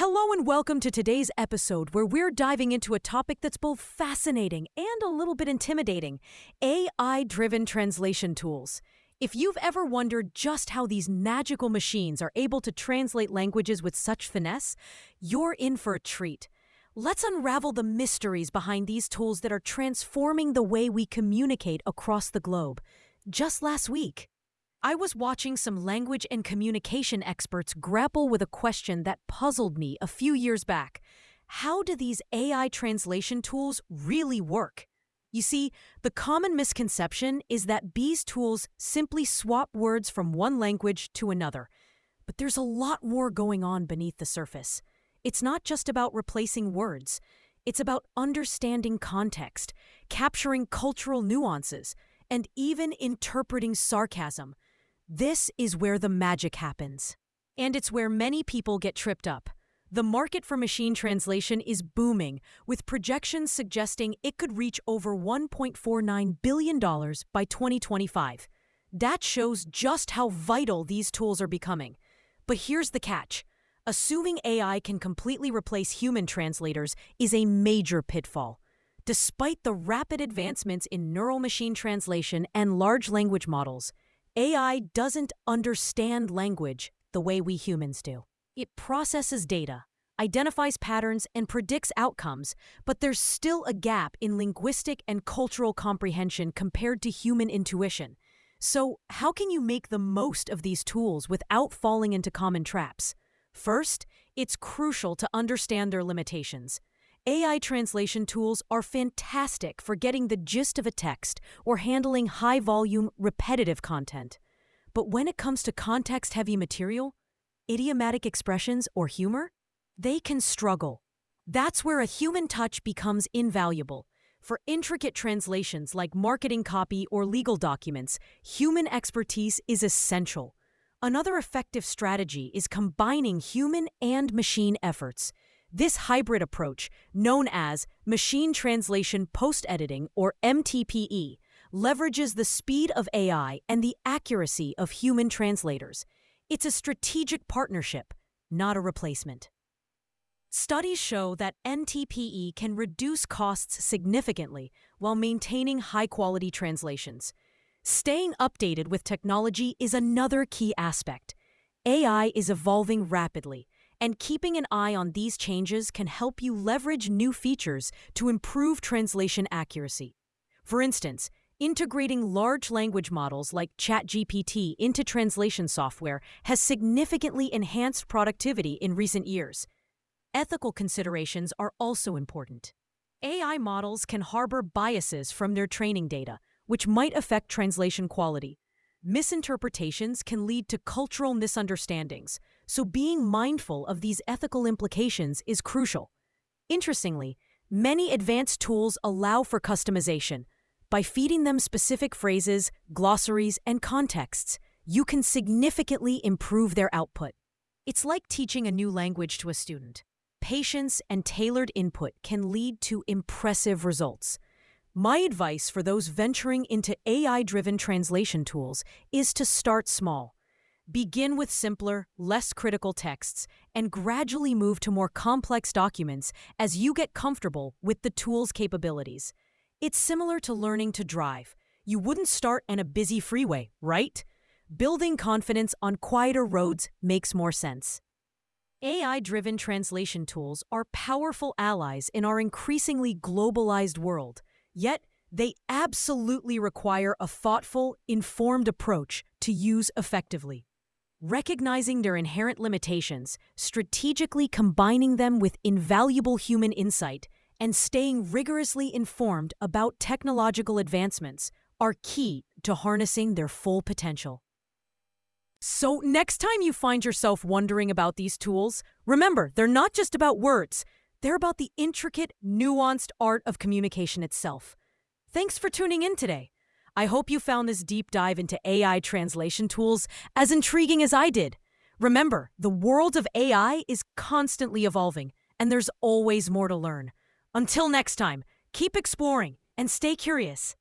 Hello and welcome to today's episode where we're diving into a topic that's both fascinating and a little bit intimidating: AI-driven translation tools. If you've ever wondered just how these magical machines are able to translate languages with such finesse, you're in for a treat. Let's unravel the mysteries behind these tools that are transforming the way we communicate across the globe. Just last week, I was watching some language and communication experts grapple with a question that puzzled me a few years back. How do these AI translation tools really work? You see, the common misconception is that these tools simply swap words from one language to another. But there's a lot more going on beneath the surface. It's not just about replacing words. It's about understanding context, capturing cultural nuances, and even interpreting sarcasm. This is where the magic happens. And it's where many people get tripped up. The market for machine translation is booming, with projections suggesting it could reach over $1.49 billion by 2025. That shows just how vital these tools are becoming. But here's the catch. Assuming AI can completely replace human translators is a major pitfall. Despite the rapid advancements in neural machine translation and large language models, AI doesn't understand language the way we humans do. It processes data, identifies patterns, and predicts outcomes, but there's still a gap in linguistic and cultural comprehension compared to human intuition. So, how can you make the most of these tools without falling into common traps? First, it's crucial to understand their limitations. AI translation tools are fantastic for getting the gist of a text or handling high-volume, repetitive content. But when it comes to context-heavy material, idiomatic expressions, or humor, they can struggle. That's where a human touch becomes invaluable. For intricate translations like marketing copy or legal documents, human expertise is essential. Another effective strategy is combining human and machine efforts. This hybrid approach, known as Machine Translation Post-Editing or MTPE, leverages the speed of AI and the accuracy of human translators. It's a strategic partnership, not a replacement. Studies show that MTPE can reduce costs significantly while maintaining high-quality translations. Staying updated with technology is another key aspect. AI is evolving rapidly, and keeping an eye on these changes can help you leverage new features to improve translation accuracy. For instance, integrating large language models like ChatGPT into translation software has significantly enhanced productivity in recent years. Ethical considerations are also important. AI models can harbor biases from their training data, which might affect translation quality. Misinterpretations can lead to cultural misunderstandings, so being mindful of these ethical implications is crucial. Interestingly, many advanced tools allow for customization. By feeding them specific phrases, glossaries, and contexts, you can significantly improve their output. It's like teaching a new language to a student. Patience and tailored input can lead to impressive results. My advice for those venturing into AI-driven translation tools is to start small. Begin with simpler, less critical texts, and gradually move to more complex documents as you get comfortable with the tool's capabilities. It's similar to learning to drive. You wouldn't start on a busy freeway, right? Building confidence on quieter roads makes more sense. AI-driven translation tools are powerful allies in our increasingly globalized world. Yet, they absolutely require a thoughtful, informed approach to use effectively. Recognizing their inherent limitations, strategically combining them with invaluable human insight, and staying rigorously informed about technological advancements are key to harnessing their full potential. So, next time you find yourself wondering about these tools, remember, they're not just about words. They're about the intricate, nuanced art of communication itself. Thanks for tuning in today. I hope you found this deep dive into AI translation tools as intriguing as I did. Remember, the world of AI is constantly evolving, and there's always more to learn. Until next time, keep exploring and stay curious.